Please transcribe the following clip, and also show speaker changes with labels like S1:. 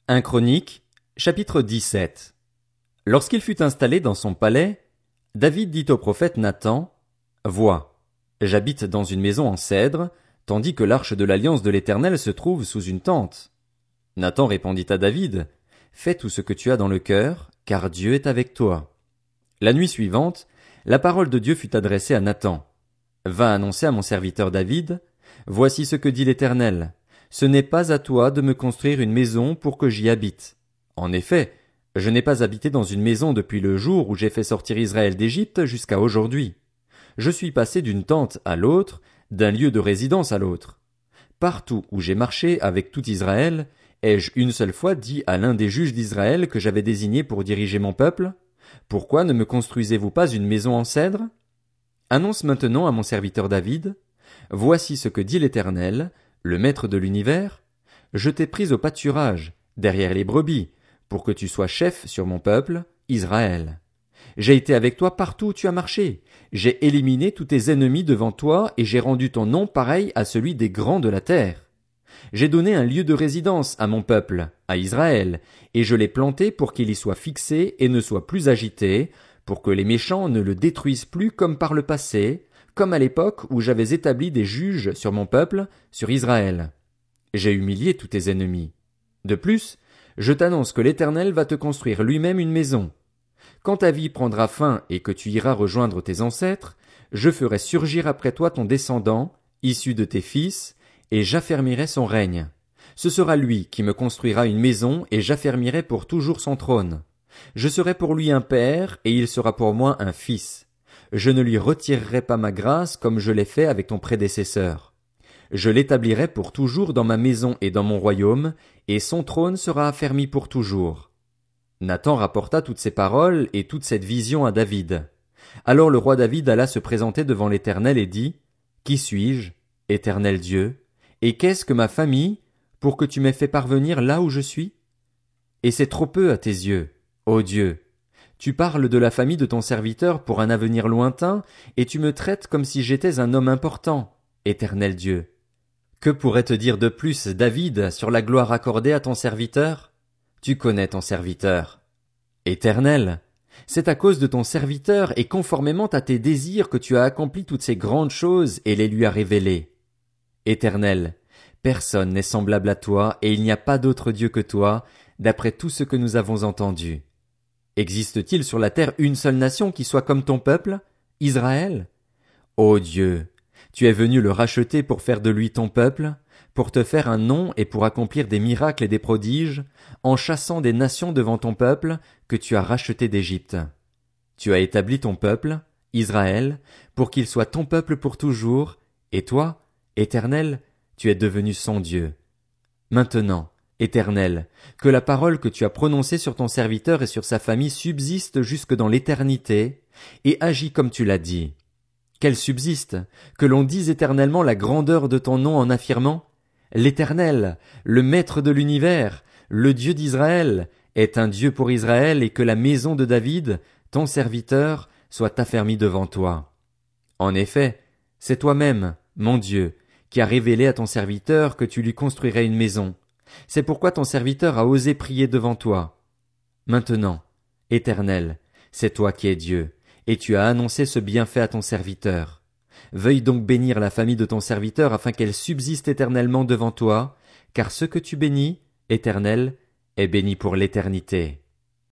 S1: 1 Chroniques, chapitre 17. Lorsqu'il fut installé dans son palais, David dit au prophète Nathan, Vois, j'habite dans une maison en cèdre, tandis que l'arche de l'alliance de l'Éternel se trouve sous une tente. Nathan répondit à David, Fais tout ce que tu as dans le cœur, car Dieu est avec toi. La nuit suivante, la parole de Dieu fut adressée à Nathan. Va annoncer à mon serviteur David, Voici ce que dit l'Éternel. Ce n'est pas à toi de me construire une maison pour que j'y habite. En effet, je n'ai pas habité dans une maison depuis le jour où j'ai fait sortir Israël d'Égypte jusqu'à aujourd'hui. Je suis passé d'une tente à l'autre, d'un lieu de résidence à l'autre. Partout où j'ai marché avec tout Israël, ai-je une seule fois dit à l'un des juges d'Israël que j'avais désigné pour diriger mon peuple, Pourquoi ne me construisez-vous pas une maison en cèdre? Annonce maintenant à mon serviteur David, Voici ce que dit l'Éternel, le Maître de l'univers, je t'ai pris au pâturage, derrière les brebis, pour que tu sois chef sur mon peuple, Israël. J'ai été avec toi partout où tu as marché. J'ai éliminé tous tes ennemis devant toi et j'ai rendu ton nom pareil à celui des grands de la terre. J'ai donné un lieu de résidence à mon peuple, à Israël, et je l'ai planté pour qu'il y soit fixé et ne soit plus agité, pour que les méchants ne le détruisent plus comme par le passé, comme à l'époque où j'avais établi des juges sur mon peuple, sur Israël. J'ai humilié tous tes ennemis. De plus, je t'annonce que l'Éternel va te construire lui-même une maison. Quand ta vie prendra fin et que tu iras rejoindre tes ancêtres, je ferai surgir après toi ton descendant, issu de tes fils, et j'affermirai son règne. Ce sera lui qui me construira une maison et j'affermirai pour toujours son trône. Je serai pour lui un père et il sera pour moi un fils. Je ne lui retirerai pas ma grâce comme je l'ai fait avec ton prédécesseur. Je l'établirai pour toujours dans ma maison et dans mon royaume, et son trône sera affermi pour toujours. Nathan rapporta toutes ces paroles et toute cette vision à David. Alors le roi David alla se présenter devant l'Éternel et dit, Qui suis-je, Éternel Dieu, et qu'est-ce que ma famille, pour que tu m'aies fait parvenir là où je suis? Et c'est trop peu à tes yeux, ô Dieu. Tu parles de la famille de ton serviteur pour un avenir lointain, et tu me traites comme si j'étais un homme important, Éternel Dieu. Que pourrait te dire de plus, David, sur la gloire accordée à ton serviteur? Tu connais ton serviteur. Éternel, c'est à cause de ton serviteur et conformément à tes désirs que tu as accompli toutes ces grandes choses et les lui as révélées. Éternel, personne n'est semblable à toi et il n'y a pas d'autre Dieu que toi, d'après tout ce que nous avons entendu. Existe-t-il sur la terre une seule nation qui soit comme ton peuple, Israël? Ô Dieu, tu es venu le racheter pour faire de lui ton peuple, pour te faire un nom et pour accomplir des miracles et des prodiges, en chassant des nations devant ton peuple que tu as racheté d'Égypte. Tu as établi ton peuple, Israël, pour qu'il soit ton peuple pour toujours, et toi, Éternel, tu es devenu son Dieu. Maintenant, Éternel, que la parole que tu as prononcée sur ton serviteur et sur sa famille subsiste jusque dans l'éternité, et agis comme tu l'as dit. Qu'elle subsiste, que l'on dise éternellement la grandeur de ton nom en affirmant, L'Éternel, le Maître de l'univers, le Dieu d'Israël, est un Dieu pour Israël et que la maison de David, ton serviteur, soit affermie devant toi. En effet, c'est toi-même, mon Dieu, qui as révélé à ton serviteur que tu lui construirais une maison. C'est pourquoi ton serviteur a osé prier devant toi. Maintenant, Éternel, c'est toi qui es Dieu, et tu as annoncé ce bienfait à ton serviteur. Veuille donc bénir la famille de ton serviteur afin qu'elle subsiste éternellement devant toi, car ce que tu bénis, Éternel, est béni pour l'éternité.